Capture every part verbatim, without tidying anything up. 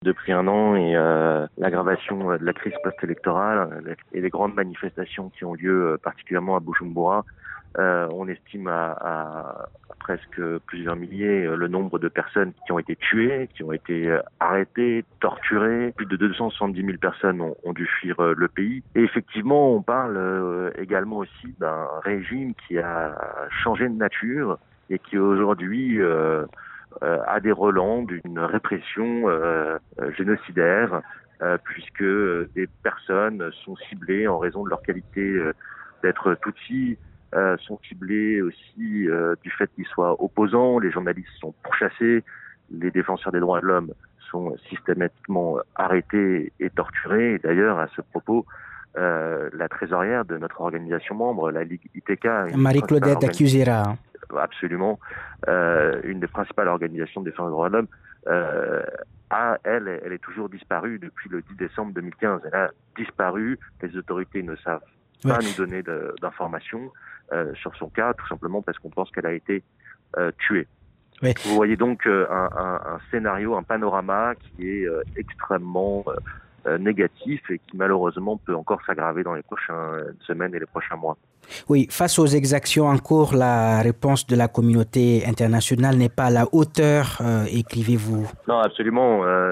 depuis un an et euh, l'aggravation de la crise post-électorale et les grandes manifestations qui ont lieu particulièrement à Bujumbura, euh, on estime à, à, à presque plusieurs milliers le nombre de personnes qui ont été tuées, qui ont été arrêtées, torturées. Plus de deux cent soixante-dix mille personnes ont, ont dû fuir le pays. Et effectivement, on parle euh, également aussi d'un régime qui a changé de nature et qui aujourd'hui euh, euh, a des relents d'une répression euh, génocidaire, euh, puisque des personnes sont ciblées en raison de leur qualité euh, d'être Tutsi, euh, sont ciblés aussi euh, du fait qu'ils soient opposants. Les journalistes sont pourchassés, les défenseurs des droits de l'homme sont systématiquement arrêtés et torturés. Et d'ailleurs, à ce propos, euh, la trésorière de notre organisation membre, la Ligue I T K, Marie-Claudette Accusera. Absolument, euh, une des principales organisations de défense des droits de l'homme, euh, a, elle, elle est toujours disparue depuis le dix décembre deux mille quinze. Elle a disparu, les autorités ne savent Ouais. pas nous donner de, d'informations euh, sur son cas, tout simplement parce qu'on pense qu'elle a été euh, tuée. Ouais. Vous voyez donc euh, un, un, un scénario, un panorama qui est euh, extrêmement euh, négatif et qui malheureusement peut encore s'aggraver dans les prochaines semaines et les prochains mois. Oui, face aux exactions en cours, la réponse de la communauté internationale n'est pas à la hauteur, euh, écrivez-vous. Non, absolument. Euh,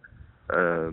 euh,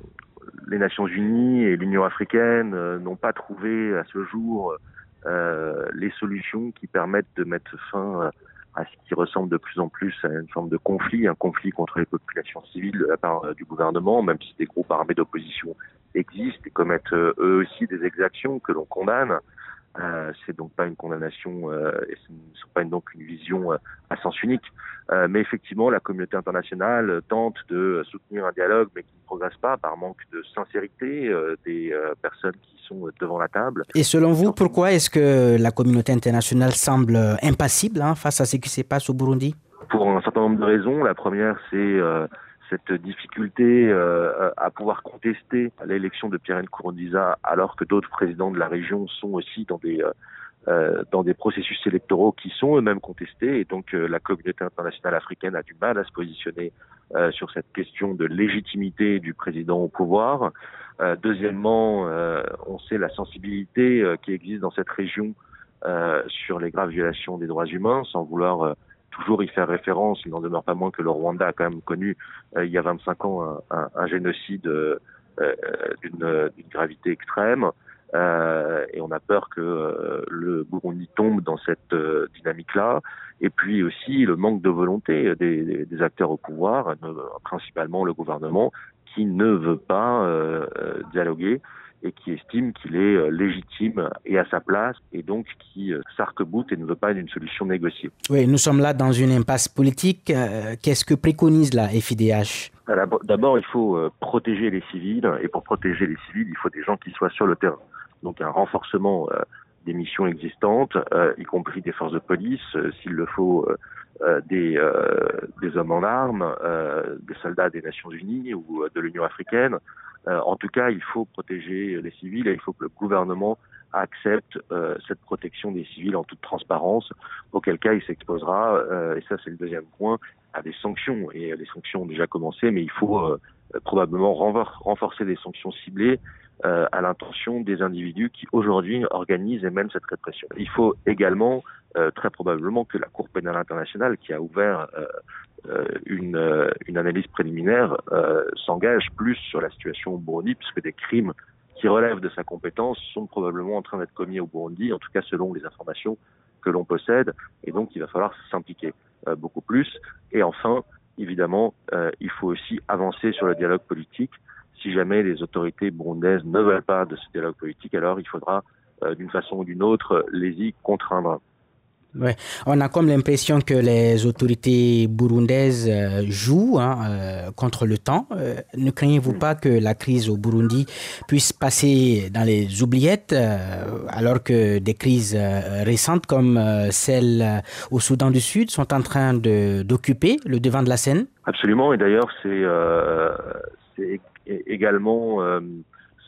les Nations Unies et l'Union africaine euh, n'ont pas trouvé à ce jour euh, les solutions qui permettent de mettre fin à ce qui ressemble de plus en plus à une forme de conflit, un conflit contre les populations civiles de la part euh, du gouvernement, même si des groupes armés d'opposition existent et commettent euh, eux aussi des exactions que l'on condamne. Euh, c'est donc pas une condamnation euh, et ce ne sont pas une, donc une vision euh, à sens unique. Euh, mais effectivement, la communauté internationale tente de soutenir un dialogue, mais qui ne progresse pas par manque de sincérité euh, des euh, personnes qui sont devant la table. Et selon vous, pourquoi est-ce que la communauté internationale semble impassible hein, face à ce qui se passe au Burundi? Pour un certain nombre de raisons. La première, c'est euh, cette difficulté euh, à pouvoir contester l'élection de Pierre Nkurunziza, alors que d'autres présidents de la région sont aussi dans des euh, dans des processus électoraux qui sont eux-mêmes contestés. Et donc euh, la communauté internationale africaine a du mal à se positionner euh, sur cette question de légitimité du président au pouvoir. Euh, deuxièmement, euh, on sait la sensibilité euh, qui existe dans cette région euh, sur les graves violations des droits humains, sans vouloir euh, toujours y faire référence. Il n'en demeure pas moins que le Rwanda a quand même connu euh, il y a vingt-cinq ans un, un, un génocide euh, euh, d'une, d'une gravité extrême. Euh, et on a peur que euh, le Burundi tombe dans cette euh, dynamique-là. Et puis aussi le manque de volonté des, des, des acteurs au pouvoir, euh, principalement le gouvernement, qui ne veut pas euh, dialoguer et qui estime qu'il est euh, légitime et à sa place, et donc qui euh, s'arc-boute et ne veut pas d'une solution négociée. Oui, nous sommes là dans une impasse politique. Euh, qu'est-ce que préconise la F I D H? D'abord, il faut euh, protéger les civils, et pour protéger les civils, il faut des gens qui soient sur le terrain. Donc un renforcement euh, des missions existantes, euh, y compris des forces de police, euh, s'il le faut, euh, euh, des, euh, des hommes en armes, euh, des soldats des Nations Unies ou euh, de l'Union africaine. Euh, en tout cas, il faut protéger les civils et il faut que le gouvernement accepte euh, cette protection des civils en toute transparence, auquel cas il s'exposera, euh, et ça c'est le deuxième point, à des sanctions. Et les sanctions ont déjà commencé, mais il faut euh, probablement renforcer des sanctions ciblées euh, à l'intention des individus qui aujourd'hui organisent et mènent cette répression. Il faut également, euh, très probablement, que la Cour pénale internationale, qui a ouvert euh, euh, une, euh, une analyse préliminaire, euh, s'engage plus sur la situation au Burundi, puisque des crimes qui relèvent de sa compétence sont probablement en train d'être commis au Burundi, en tout cas selon les informations que l'on possède, et donc il va falloir s'impliquer euh, beaucoup plus. Et enfin, évidemment, euh, il faut aussi avancer sur le dialogue politique. Si jamais les autorités burundaises ne veulent pas de ce dialogue politique, alors il faudra, euh, d'une façon ou d'une autre, les y contraindre. Ouais. On a comme l'impression que les autorités burundaises euh, jouent hein, euh, contre le temps. Euh, ne craignez-vous pas que la crise au Burundi puisse passer dans les oubliettes euh, alors que des crises euh, récentes comme euh, celle euh, au Soudan du Sud sont en train de, d'occuper le devant de la scène? Absolument, et d'ailleurs c'est, euh, c'est également euh,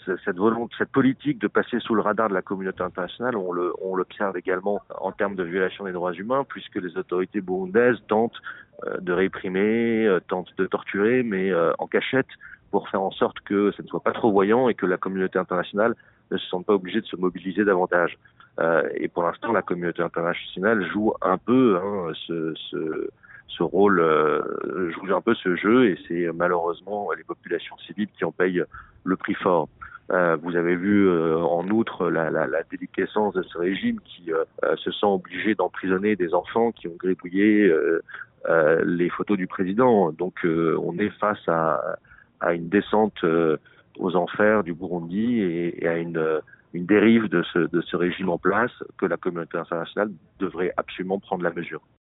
cette volonté, cette politique de passer sous le radar de la communauté internationale, on le, on l'observe également en termes de violation des droits humains, puisque les autorités burundaises tentent euh, de réprimer, euh, tentent de torturer, mais euh, en cachette, pour faire en sorte que ça ne soit pas trop voyant et que la communauté internationale ne se sente pas obligée de se mobiliser davantage. Euh, et pour l'instant, la communauté internationale joue un peu hein, ce, ce, ce rôle, euh, joue un peu ce jeu, et c'est malheureusement les populations civiles qui en payent le prix fort. Euh, vous avez vu euh, en outre la, la, la déliquescence de ce régime qui euh, se sent obligé d'emprisonner des enfants qui ont gribouillé euh, euh, les photos du président. Donc euh, on est face à à une descente euh, aux enfers du Burundi et, et à une, euh, une dérive de ce, de ce régime en place que la communauté internationale devrait absolument prendre la mesure.